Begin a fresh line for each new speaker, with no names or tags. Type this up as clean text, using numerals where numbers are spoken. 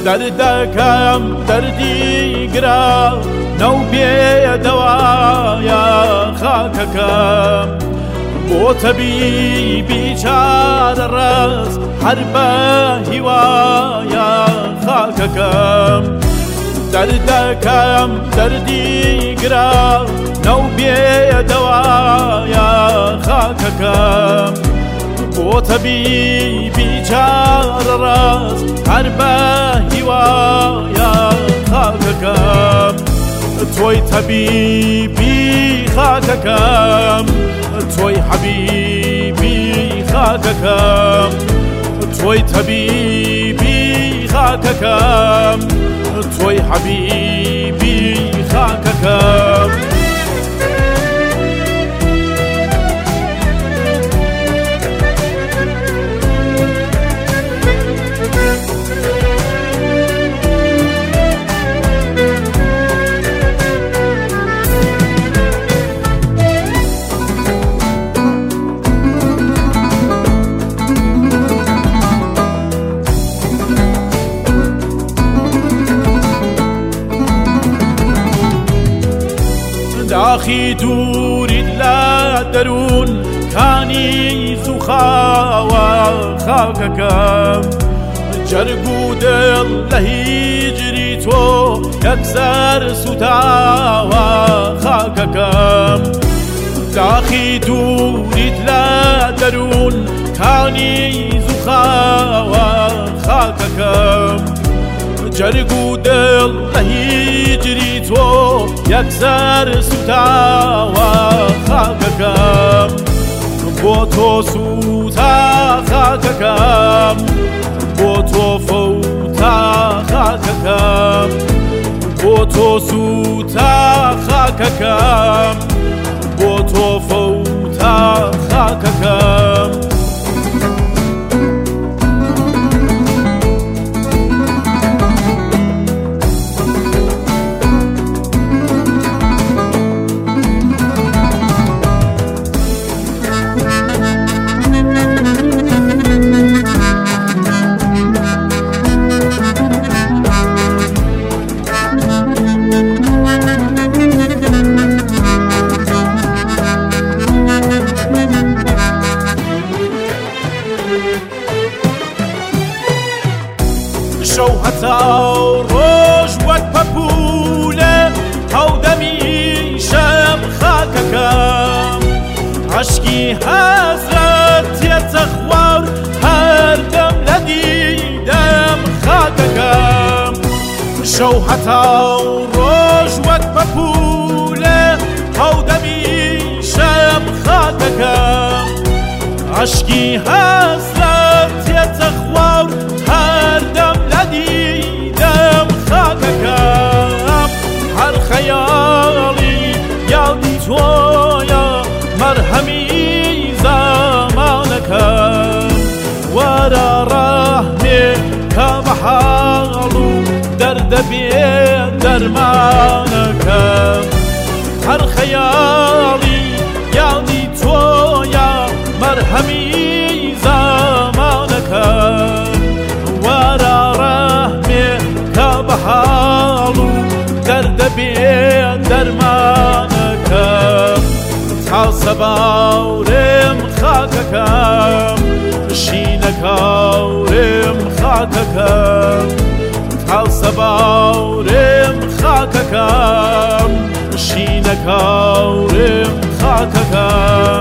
دەردەکەم دەردی گرا نەو بێدەوایە خاکەکەم بۆ تەبیبی چارە ڕەس هەر بە هیوایە خاکەکەم دەردەکەم دەردی گرا نەو بێدەوایە خاکەکەم بۆ تەبیبی چارە ڕەس هەر بە هیوایە خاکەکەم تۆی تەبیبی خاکەکەم تۆی حەبیبی خاکەکەم تۆی تەبیبی خاکەکەم تۆی حەبیبی خاکەکەم داخی دووریت لە دەروون کانیز و خاوە خاکەکەم جەرگ و دڵ لە هیجری تۆ یەکسەر سوتاوە خاکەکەم داخی دووریت لە دەروون کانیز و خاوە خاکەکەم جەرگ و دڵ لە هیجری تۆ یەکسەر سوتاوە خاکەکەم بۆ تۆ سوتا خاکەکەم بۆ تۆ فەوتا خاکەکەم بۆ تۆ سوتا خاکەکەم بۆ تۆ فەوتا خاکەکەم شەو هەتا ڕۆژ وەک پەپولە هەودەمی شەم خاکەکەم عەشقی حەسرەت تێتە خوار هەردەم لە دیدەم خاکەکەم شەو هەتا ڕۆژ وەک پەپولە هەودەمی شەم خاکەکەم عەشقی حەسرەت تێتە خوار هەردەم لە دیدەم خاکەکەم هەر خەیاڵی یادی تۆیە مەرهەمی زامانەکەم وەرە ڕەحمێ کە بە حاڵ و دەردە بێ دەرمانەکەم هەر خەیاڵی یادی تۆیە مەرهەمی زامانەکەم وەرە ڕەحمێ کە بە حاڵ و دەردە بێ دەرمانەکەم تاسە باورم خاکەکەم شینە کاورم خاکەکەم تاسە باورم خاکەکەم شینە کاورم خاکەکەم